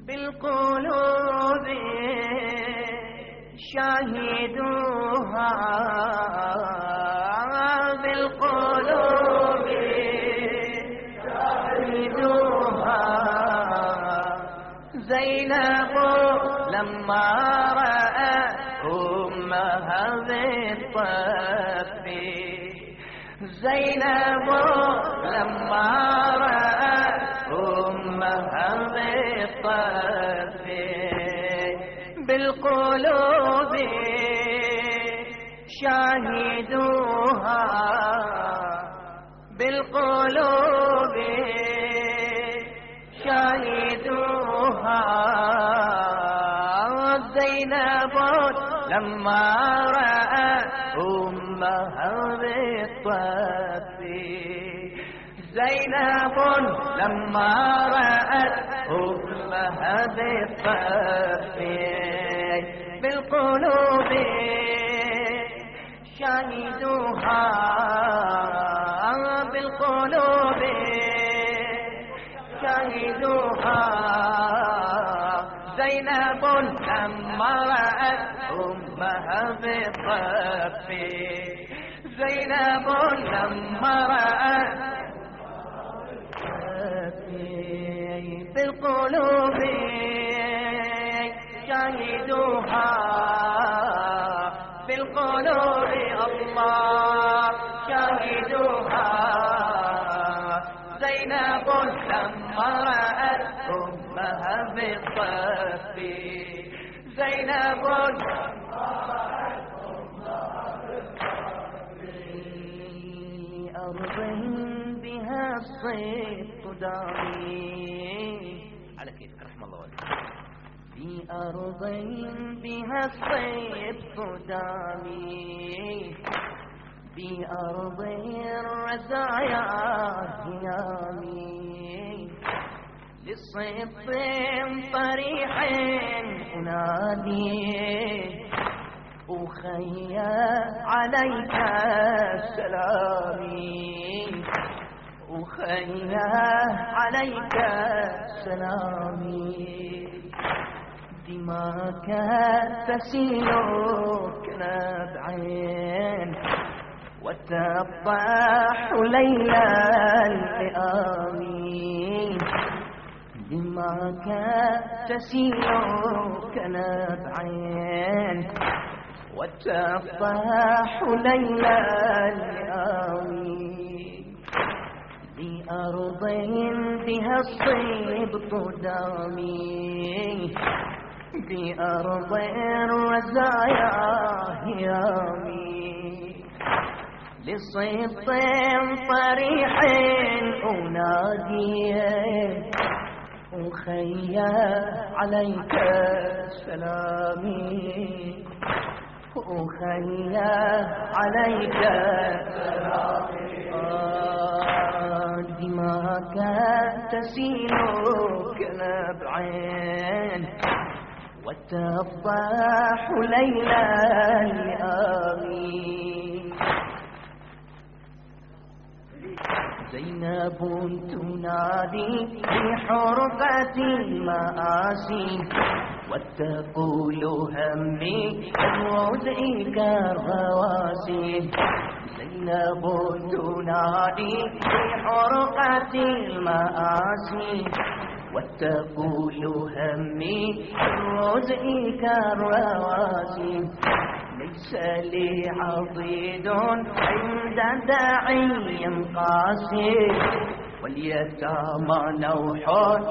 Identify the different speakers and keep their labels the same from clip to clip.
Speaker 1: بالقلوب شاهدوها، بالقلوب شاهدوها. زينب لما رأت أمها بالطف، زينب لما رأت أمها بالطف، بالقلوب شاهدوها، بالقلوب شاهدوها. زينب لما رأت أمها بالطف، زينب لما رأت أمها بالطف، بالقلوب شاهدوها، بالقلوب شاهدوها. زينب لما رأت أمها بالطف، زينب لما رأت بالقلوب شاهدوها، بالقلوب الله شاهدوها. زينب لما رأت أمها بالطف، زينب أرض بها الصدق داري، على كيفك رحم الله والديك. في أرض بها الصدق داري، في أرض الرزايا هيامي. للصدق طريح أنادي، أخي عليك سلامي، أخي عليك سلامي. دماك تسيل كنبعين، وتطاح ليلا اللئام. دماك تسيل كنبعين، وتطاح ليلا اللئام. بأرض بها الصبط دامي، بأرض الرزايا هيامي. لصبط طريح أنادي، أخي عليك سلامي، أخي عليك سلامي. دماك تسيل كنبعين، وتفضح ليلا اللئام. زينب تنادي في حرقة المآسي، وتقول همي الرزق الرواسي. زينب تنادي في حرقة المآسي، وتقول همي الرزق الرواسي. ليس لي عضيد عند داعي قاسي، واليتامى نوح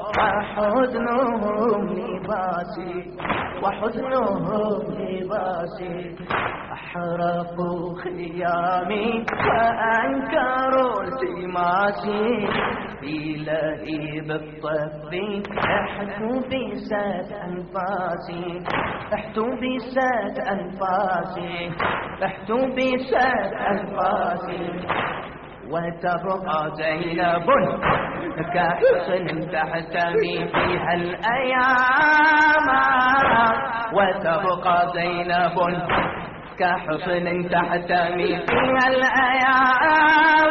Speaker 1: وحزنهم لباسي، وحزنهم لباسي. أحرقوا خيامي وأنكروا التماسي، في لهيب الطف احتوا بسات أنفاسي، احتوا بسات أنفاسي، احتوا بسات أنفاسي. وتبقى زينب كحصن تحتمي فيها الأيام، وتبقى زينب كحصن تحتمي فيها الأيام.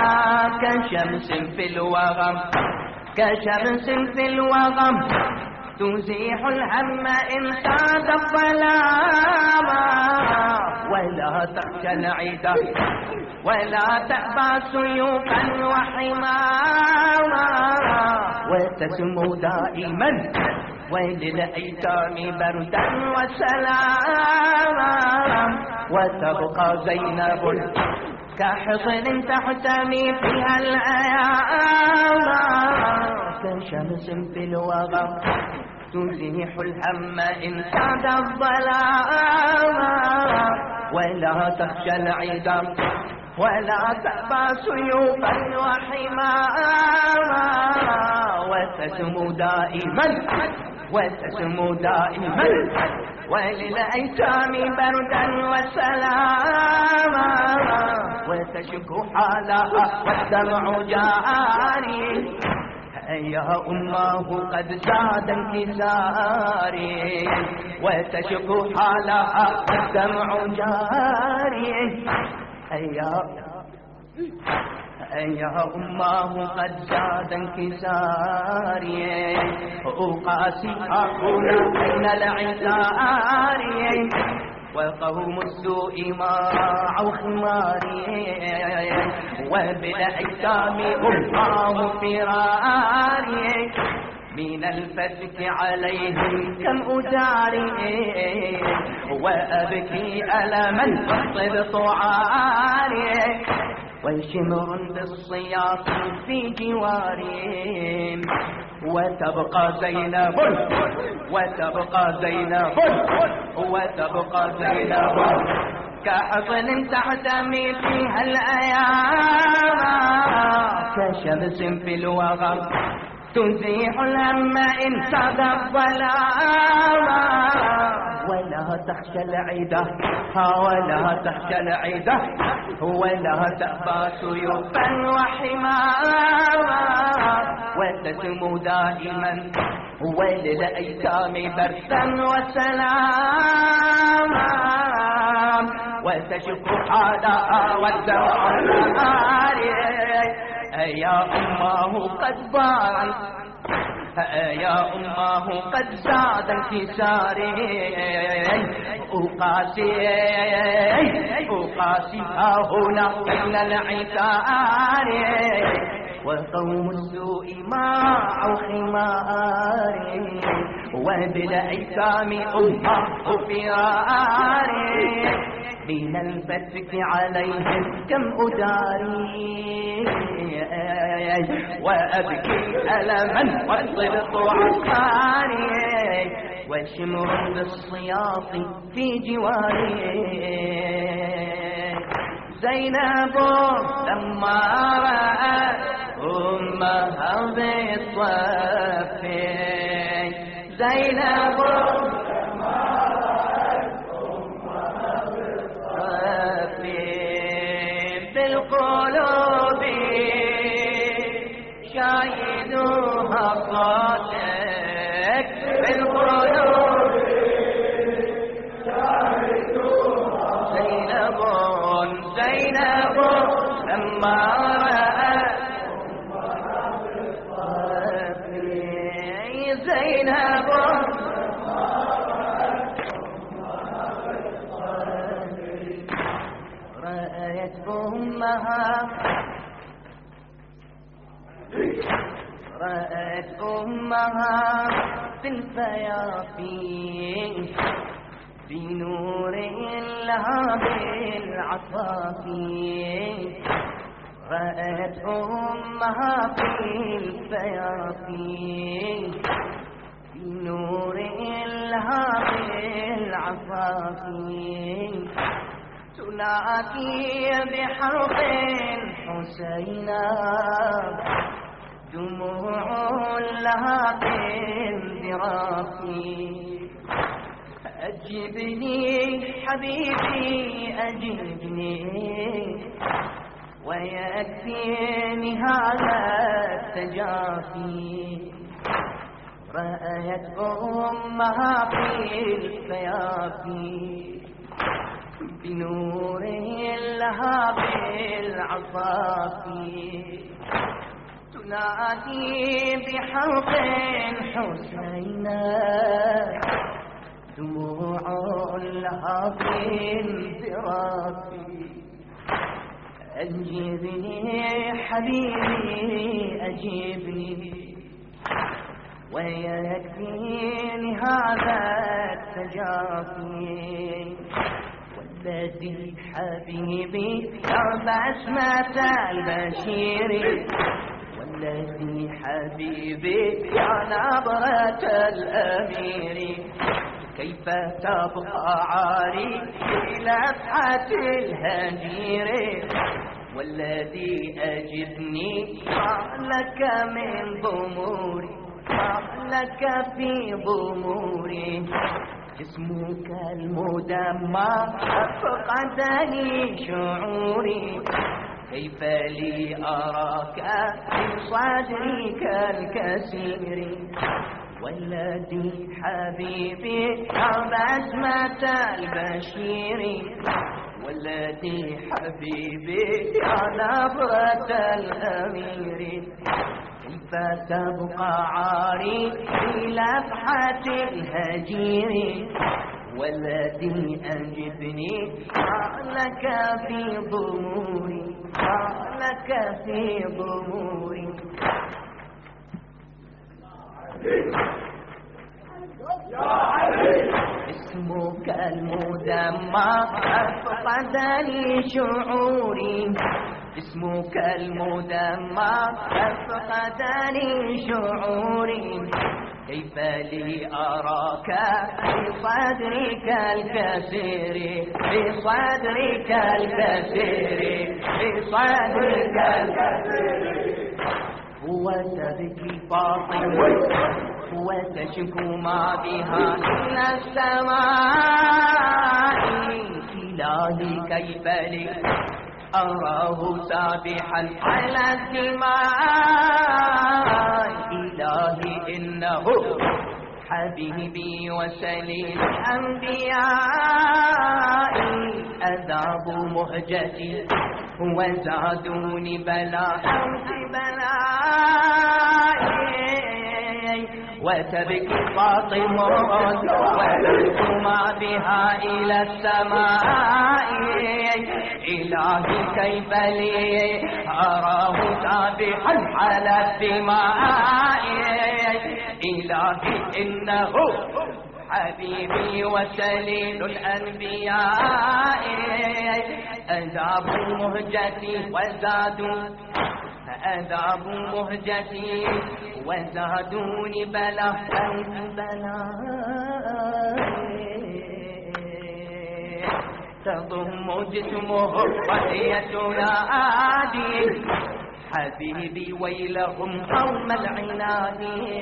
Speaker 1: كشمس في الوغم، كشمس في الوغم، تزيح الهم إن ساد الظلام ولا تخشى العدا ولا تأبى سيوفا وحماما وتسمو دائما وللأيتام بردا وسلاما وتبقى زينب كحصن تحتمي فيها الأيام كشمس في الوغى تزيح الهم إن ساد الظلام ولا تخشى العدا ولا تأبى سيوفا وحماما وتسمو دائما وللأيتام بردا وسلاما وتشكو حالها والدمع جاري يا أماه قد زاد انكساري وتشكو حالها والدمع جاري يا أماه قد زاد انكساري أقاسيها هنا بين العسار وقوم السوء ماعوا خماري وبالأيتام أمام فراري من الفتك عليهم كم أجاري وأبكي ألما والطب عاري وشمر بالصياط في جواري وتبقى زينب كحصن تحتمي فيها الأيام كشمس في الوغى تزيح الهم إن ساد الظلام ولا تخشى العدا ولا تخشى العدا ولا تأبى سيوفا وحماما وتسمو دائما وللأيتام بردا وسلاما وتشكو حالها والدمع ناري يا أماه قد ضاعت يا أماه قد زاد انكساري أقاسيها هنا بين العتار وقوم السوء ماعوا خماري وبالأيتام أمه فراري من الفتك عليهم كم أداري وأبكي ألما والصدق عصاري وشمر بالصياط في جواري زينب لما رأت أمها بالصف زينب بالقلوب شاهدوها صادق بالقلوب شاهدوها زينب لما رأت زينب رأت أمها في الفيافي بنور لها بالعصافي رأت أمها في الفيافي بنور لها بالعصافي تنادي بحرف حسينا دموع لها بانذرافي أجبني حبيبي أجبني ويكفيني هذا التجافي رأيت أمها في الفيافي بنور لها بالعصافي تنادي بحق حسينا دموع لها في انفرافي أجبني حبيبي أجبني ويكفيني هذا التجافي والذي حبيبي درب اسمة البشير والذي حبيبي يا نبرة الأمير كيف تبقى عاري في لفحة الهجير والذي أجبني ما لك من ضموري ما لك في ضموري جسمك المدمر فقدني شعوري كيف لي أراك في صدرك الكسير والذي حبيبي درب اسمة البشير والذي حبيبي يا نبرة الأمير كيف تبقى عاري في لفحة الهجير والذي أجبني ما لك في ضموري ما لك في ضموري اسمك المدمر أفقدني شعوري اسمك المدمر أفقدني شعوري كيف لي أراك في صدرك الكسير في صدرك الكسير في صدرك الكسير وتبكي فاطمة وتشكو ما بها إلى السماء إلهي كيف لي أراه سابحا على الدماء إلهي إنه حبيبي وسليل الأنبياء أذاب مهجتي وزادوني بلاء في بلائي وتبكي فاطمة وتبكي ما بها إلى السماء إلهي كيف لي أراه سابحا على الدماء إلهي إنه حبيبي وسليل الأنبياء أذابوا مهجتي وزادوا أذابوا مهجتي وزادوني بلاء تضم جسمه وهي تنادي حبيبي ويلهم قوم العناد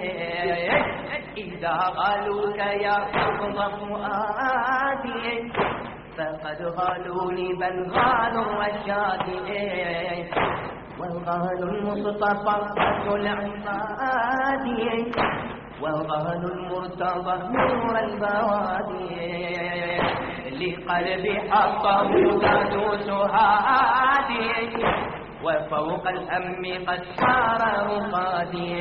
Speaker 1: إذا غالوك يا قبض فؤادي فقد غالوني بل غالوا الرشاد والغال المصطفى العباد والغال المرتضى نور البوادي لقلبي حطه تدوس هادي وفوق الهم قد صار رقادي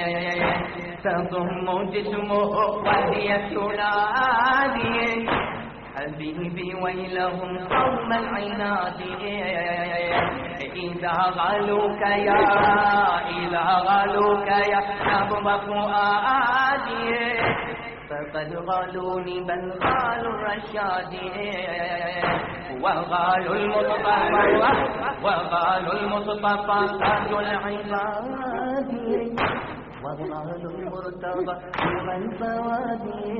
Speaker 1: تضم جسمه وهي تنادي حبيبي ويلهم قوم العناد إذا غالوك يا نبض فؤادي فقد غالوني بل غالوا الرشاد وغالوا المصطفى تاج العباد وغالوا المرتضى نور البوادي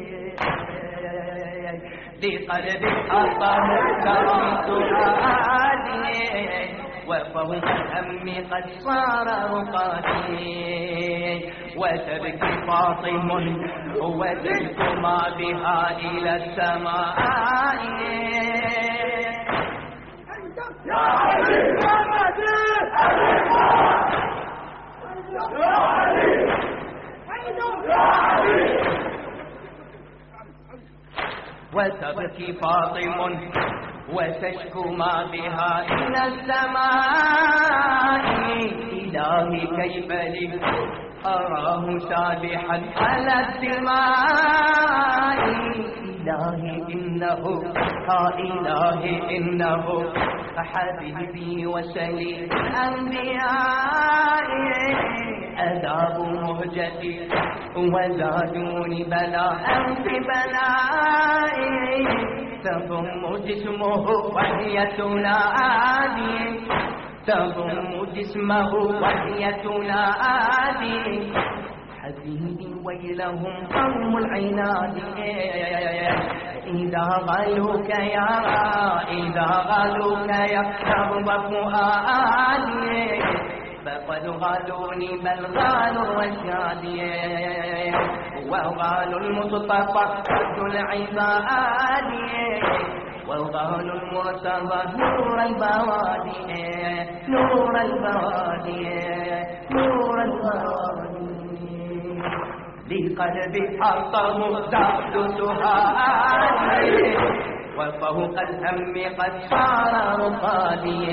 Speaker 1: لقلبي حطه كرمت هادي وفوق الهم قد صار رقادي وتبكي فاطم وتبكي ما بها إلى السماء يا علي يا مجيد يا علي يا علي وتبكي فاطم وتشكو ما بها إلى السماء إلهي كيف لي أراه سابحا على الدماء إلهي إنه إلهي إنه حبيبي وسلي الأنبياء أذاب مهجتي وزادوني بلاء في بلائي تضم جسمه وهي تنادي تضم جسمه وهي تنادي حزيني ويلهم قوم العناد إذا غلوك يا كرب فؤادي فقد غالوني بل غالوا الرشاد وغالوا المصطفى قد العباد وغالوا المرتضى نور البوادي نور البوادي نور البوادي لقلبي حطه زاد سهادي وفوق الهم قد صار رقادي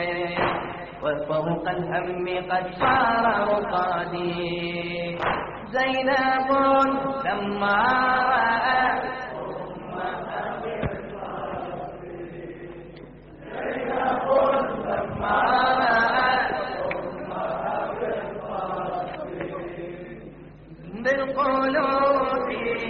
Speaker 1: وفوق الهم قد صار رقادي زينب لما رأت بالقلوب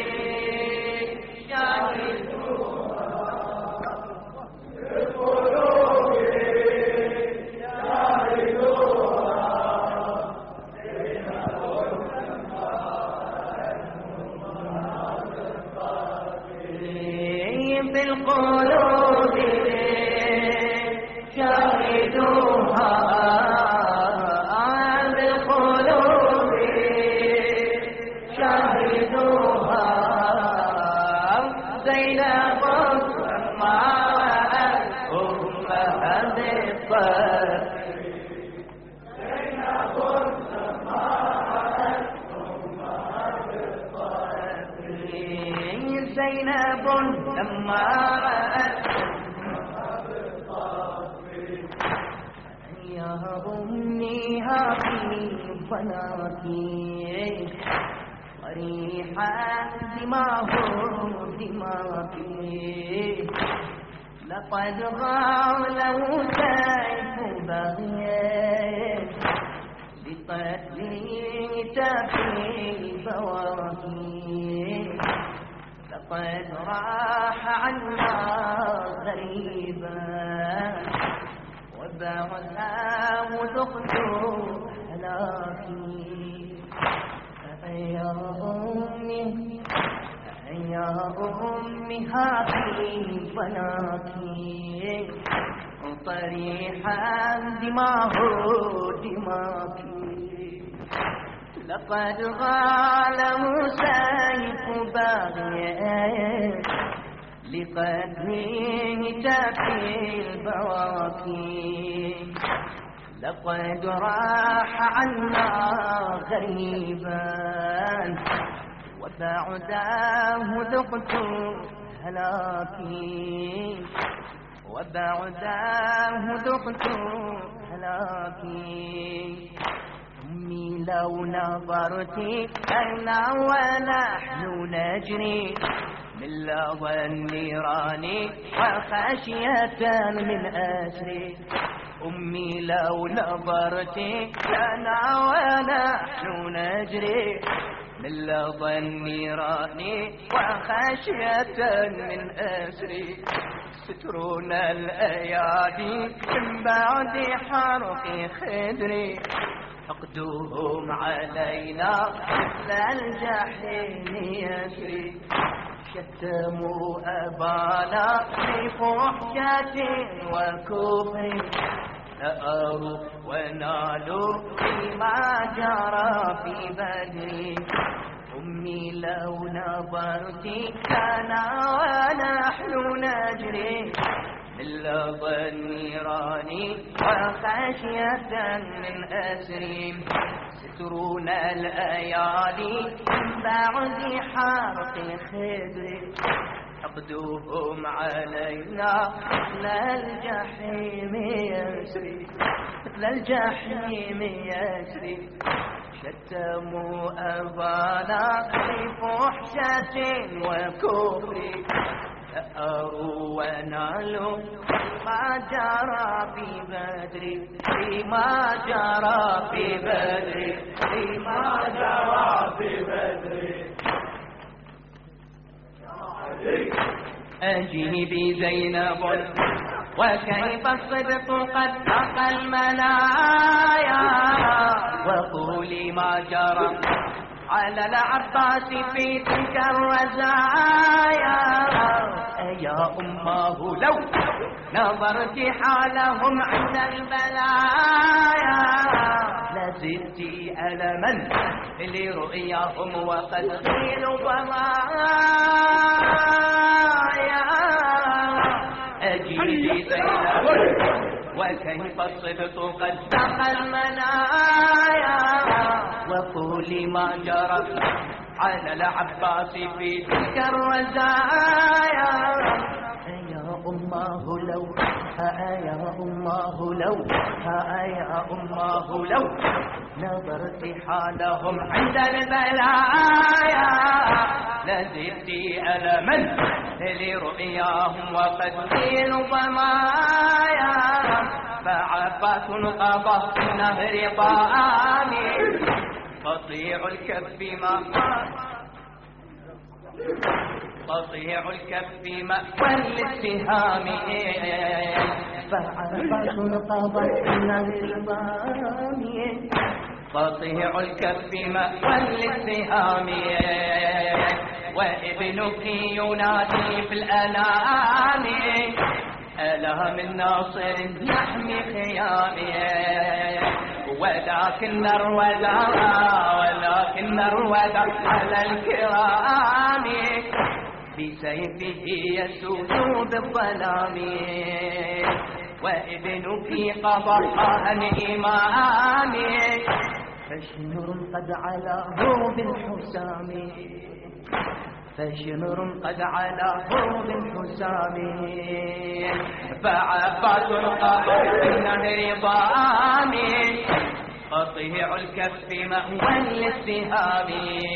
Speaker 1: بالقلوب شاهدوها بالقلوب شاهدوها زينب ما أمها بالطير زينب ما أمها بالطير زينب لما رأت يا أمي هذه بناتي صريحة دماغي لقد غالوا سيف بغيت لقتلي تفي بواكي لقد راح عنا غريبا وبعدها وذقت هلاكي يا أمي هذه بناكي طريحا دماغي لقد غالوا سيف باغي لقتله تفي البواكي لقد راح عنا غريبا وبعداه ذقت هلاكي وبعداه ذقت هلاكي أمي لو نظرت أنا ونحن نجري من لظى النيران وخشية من أسري أمي لو نظرت أنا ونحن نجري من لظى النيران وخشية من أسري سترنا الأيادي من بعد حرق خدري فقدوهم علينا مثل الجحيم يسري شتموا أبانا بفحشة وكفر ثأروا ونالوا فيما جرى في بدري أمي لو نظرت لنا ونحن نجري من لظى النيران وخشية من أسري سترنا الأيادي من بعد حرق خدري حقدوهم علينا مثل الجحيم يسري، مثل الجحيم يسري. شتموا أبانا بفحشة وكفر، ثأروا ونالوا ما جرى في بدر، فيما جرى في بدر، فيما جرى في بدر. أجيبي زينب وكيف الصدق قد تقى المنايا، وقولي ما جرى على العباس في تلك الرزايا. يا أماه لو نظرت حالهم عند البلايا، لزدت ألما لرؤياهم وقد قيل ضمايا. أجيبي زينب وكيف الصبط قد سقى المنايا، وقولي ما جرى على العباس في تلك الرزايا. يا أماه لو، يا أماه لو، يا أماه لو نظرت حالهم عند البلايا، لزدت ألما لرؤياهم وقد قيل ضمايا. فعباس قضى في النهر طعامي، قطيع الكف قطيع الكف مأوى للسهام. فعباس قضى في النهر طعامي، قطيع الكف مأوى للسهام. وابنك ينادي في الأنام، ألا من ناصر يحمي خيامي. ولكن الردى على الكرام، بسيفه يسود بالظلام. وابنك قضى عن إمامي، فشنر قد علاه بالحسام، فشمر قد علاه بالحسام. فعباس قضى في النهر ضامي، قطيع الكف مأوى للسهام.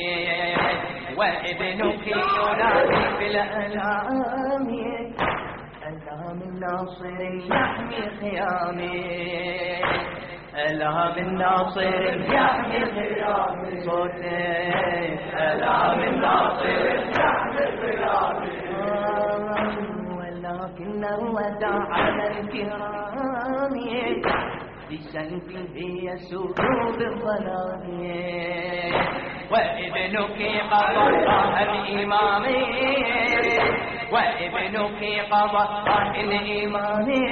Speaker 1: وابنك ينادي في الألام، ألا من ناصر يحمي خيامي، ألا من ناصر يحمي خيامي. صوتي ألا من ناصر يحمي خيامي. ولكن الوداع على الكرام، بسيفه يسود بالظلام. وابنك قضى عن إمامي، وابنك قضى عن إمامي.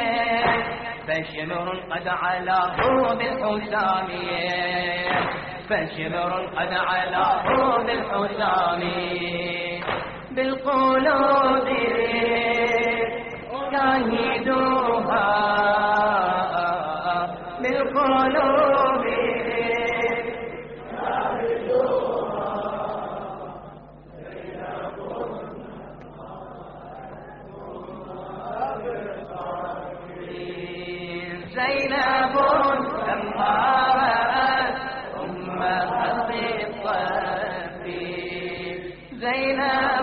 Speaker 1: فشمر قد علاه بالحسام، فشمر قد علاه بالحسام. بالقلوب شاهدوها، بالقلوب زينب لما رأت أم خلق الطفل، زينب